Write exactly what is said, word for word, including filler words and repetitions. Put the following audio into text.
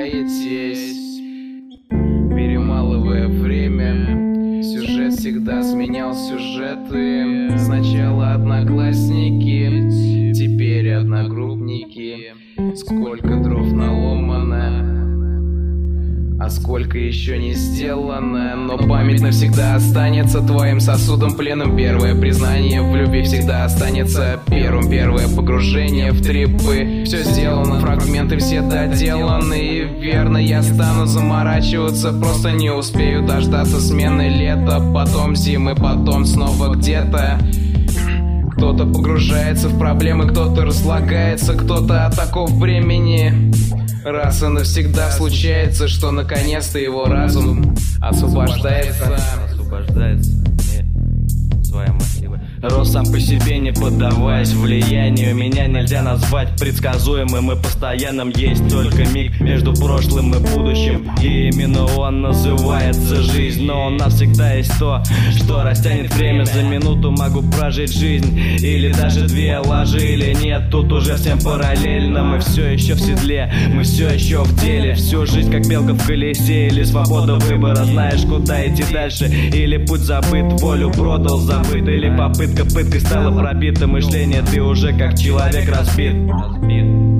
меняетесь, перемалывая время. Сюжет всегда сменял сюжеты. Сначала одноклассники, теперь одногруппники. Сколько дров наломано, а сколько еще не сделано. Но память навсегда останется твоим сосудом пленным. Первое признание в любви всегда останется первым. Первое погружение в трипы. Все сделано, фрагменты все доделаны. И верно, я стану заморачиваться, просто не успею дождаться смены лета, потом зимы, потом снова где-то. Кто-то погружается в проблемы, кто-то разлагается, кто-то от такого времени. Раз и навсегда случается, что наконец-то его разум освобождается. Освобождается. Свои мотивы. Рос сам по себе, не поддаваясь влиянию. Меня нельзя назвать предсказуемым и постоянным. Есть только миг между прошлым и будущим, и именно он называется жизнь. Но у нас всегда есть то, что растянет время. За минуту могу прожить жизнь, или даже две, ложи или нет. Тут уже всем параллельно. Мы все еще в седле, мы все еще в деле. Всю жизнь как белка в колесе, или свобода выбора. Знаешь, куда идти дальше, или путь забыт. Волю продал, забыт, или попытка пыткой стала пробита. Мышление, ты уже как человек разбит.